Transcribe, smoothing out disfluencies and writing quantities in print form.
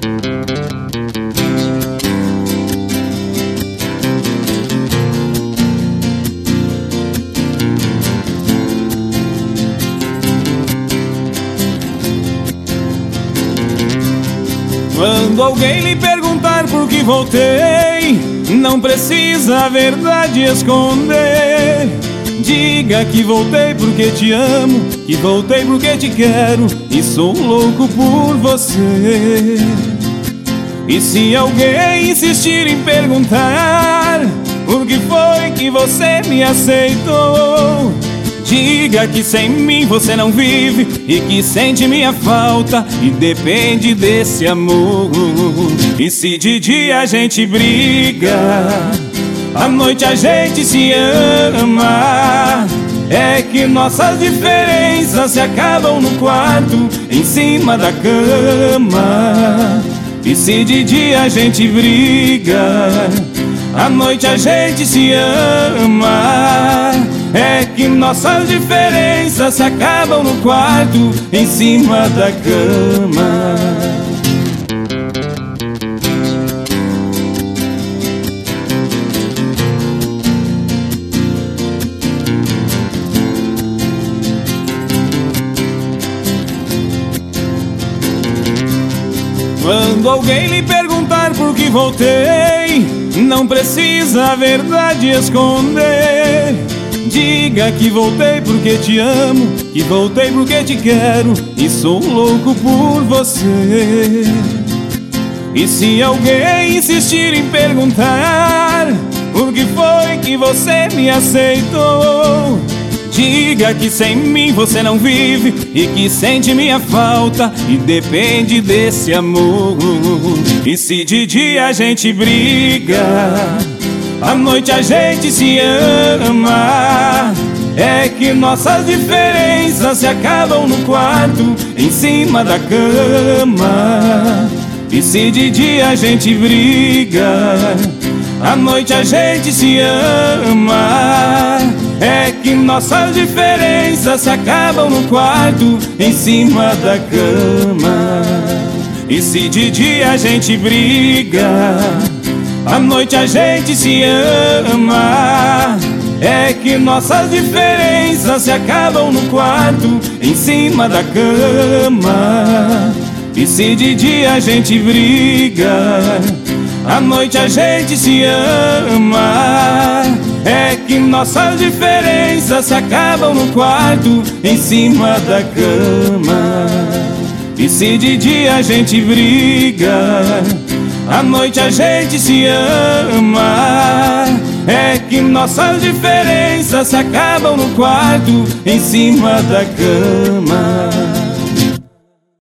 Quando alguém lhe perguntar por que voltei, não precisa a verdade esconder. Diga que voltei porque te amo, que voltei porque te quero e sou louco por você. E se alguém insistir em perguntar por que foi que você me aceitou, diga que sem mim você não vive e que sente minha falta e depende desse amor. E se de dia a gente briga, à noite a gente se ama, é que nossas diferenças se acabam no quarto, em cima da cama. E se de dia a gente briga, à noite a gente se ama, é que nossas diferenças se acabam no quarto, em cima da cama. Quando alguém lhe perguntar por que voltei, não precisa a verdade esconder. Diga que voltei porque te amo, que voltei porque te quero e sou louco por você. E se alguém insistir em perguntar por que foi que você me aceitou, diga que sem mim você não vive e que sente minha falta e depende desse amor. E se de dia a gente briga, à noite a gente se ama, é que nossas diferenças se acabam no quarto, em cima da cama. E se de dia a gente briga, à noite a gente se ama, é que nossas diferenças se acabam no quarto, em cima da cama. E se de dia a gente briga, à noite a gente se ama, é que nossas diferenças se acabam no quarto, em cima da cama. E se de dia a gente briga, à noite a gente se ama, é que nossas diferenças se acabam no quarto, em cima da cama. E se de dia a gente briga, à noite a gente se ama, é que nossas diferenças se acabam no quarto, em cima da cama.